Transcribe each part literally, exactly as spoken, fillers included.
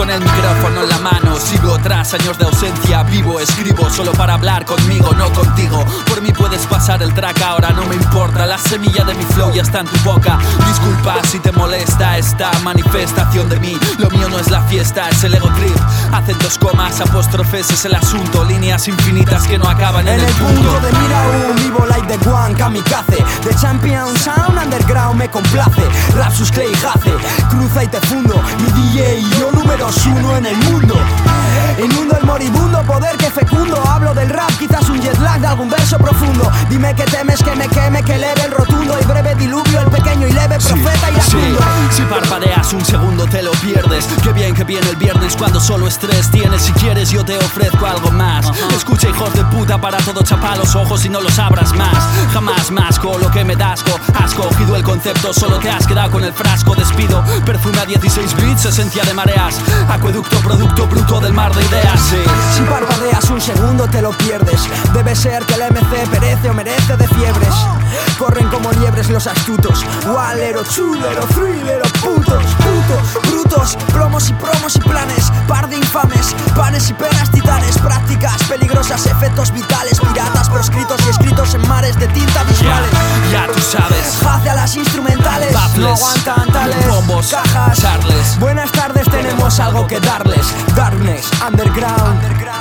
con el micrófono en la mano. Sigo tras años de ausencia, vivo, escribo solo para hablar conmigo, no contigo. Por mí puedes pasar el track, ahora no me importa. La semilla de mi flow ya está en tu boca. Disculpa si te molesta esta manifestación de mí. Lo mío no es la fiesta, es el ego trip. Acentos, comas, apóstrofes es el asunto. Líneas infinitas que no acaban en, en el, el punto. punto de mira aún vivo like the one, kamikaze. The champion sound underground me complace. Rapsus, Clay, Jace, cruza y te fundo. Mi D J y yo números uno en el mundo. Inundo el moribundo poder que fecundo. Hablo del rap, quizás un jet lag de algún verso profundo. Dime que temes que me queme, que eleve el rotundo. Y breve diluvio, el pequeño y leve profeta iracundo. Sí, si parpadeas un segundo te lo pierdes. Qué bien que viene el viernes cuando solo estrés tienes. Si quieres yo te ofrezco algo más. uh-huh. Escucha, hijos de puta, para todo chapa los ojos y no los abras más. Jamás masco lo que me dasco. Has cogido el concepto, solo te has quedado con el frasco. Despido, perfume a dieciséis bits, esencia de mareas. Acueducto, producto bruto del mar de ideas. Sí. Si parpadeas un segundo te lo pierdes. Debe ser que el M C perece o merece de fiebres. Corren como liebres los astutos. Walero, chulero, thrillero, putos, putos, brutos, promos y promos y planes. Par de infames, panes y penas titanes. Prácticas peligrosas, efectos vitales. Piratas proscritos y escritos en mares de tinta visuales. Ya, ya tú sabes. Hacia las instrumentales, Baffles, no aguantan tales bombos, cajas. charles. Buenas tardes, tenemos algo que darles. Darkness, underground,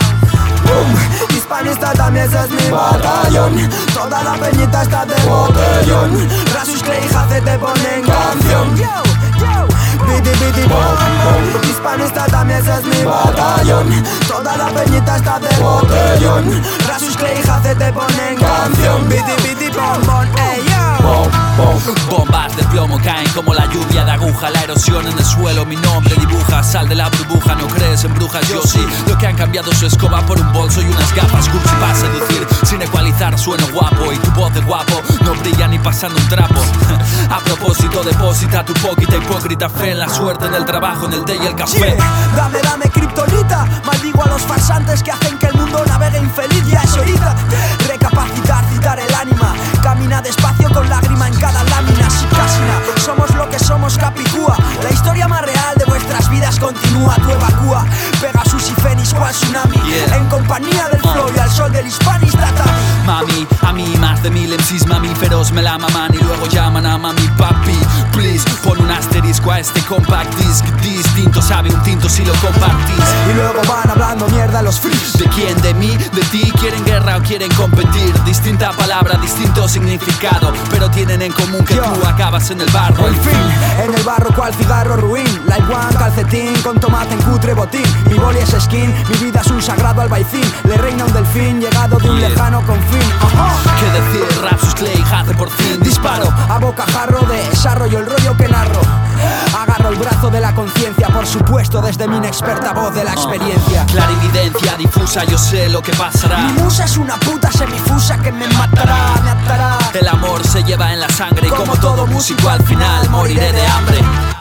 boom. Hispanista también ese es mi batallón. Toda la peñita está de botellón. Rasus, Clay, Jace te ponen canción. Yo, yo, bidi, bidi, bom, bom. Hispanista también ese es mi batallón. Toda la peñita está de botellón. Rasus, Clay, Jace te ponen canción. Bidi, bidi, bom, bom, ey, yo. Bombas de plomo caen como la lluvia de aguja. La erosión en el suelo, mi nombre dibuja. Sal de la burbuja, no crees en brujas, yo sí. Lo que han cambiado su escoba por un bolso y unas gafas Gucci para seducir. Sin ecualizar sueno guapo y tu voz de guapo no brilla ni pasando un trapo. A propósito, deposita tu poquita hipócrita fe en la suerte, en el trabajo, en el té y el café. Yeah. Dame, dame kriptonita. Maldigo a los farsantes que hacen que el mundo navegue infeliz. Ya es horita. Recapacitar, citar el ánima. Camina despacio con lágrima en cada lámina. Sin casina, somos lo que somos, Capicúa. La historia más real de vuestras vidas continúa. Tú evacúa, Pegasus y Fénix cual tsunami. Yeah. En compañía del flow y al sol del hispanis tatami. Mami, a mí más de mil M Cs mamíferos me la maman y luego llaman a mami papi. Please, pon un asterisco a este compact disc. Distinto sabe un tinto si lo compartís. Y luego van hablando mierda los freaks. ¿De quién? ¿De mí? ¿De ti? ¿Quieren guerra o quieren competir? Distinta palabra, distinto significado, pero tienen en común que Yo. tú acabas en el barro. En fin, en el barro cual cigarro ruin. Like one, calcetín, con tomate en cutre botín. Mi boli es skin, mi vida es un sagrado albaicín. Le reina un delfín, llegado de un Yeah. lejano confín. Ajá. ¿Qué decir? Rapsus, Clay, Jace por fin disparo. A bocajarro de desarrollo el rollo que narro. Agarro el brazo de la conciencia, por supuesto, desde mi inexperta voz de la experiencia. Clarividencia difusa, yo sé lo que pasará. Mi musa es una puta semifusa que me matará, me atará. El amor se lleva en la sangre y como, Como todo músico al final moriré de hambre.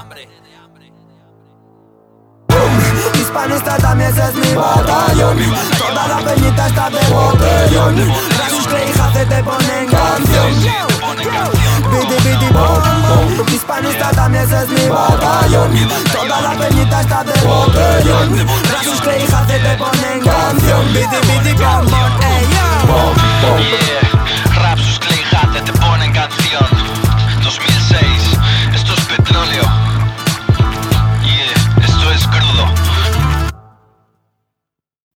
Hispanista también ese es mi batallón. Toda la peñita está de botellón. Rasus, Clay, Jace te ponen canción. Bidi, bidi, bom, bom. Hispanista también ese es mi batallón. Toda la peñita está de botellón. Rasus, Clay, Jace te ponen canción. Bidi, bidi, bom, bom.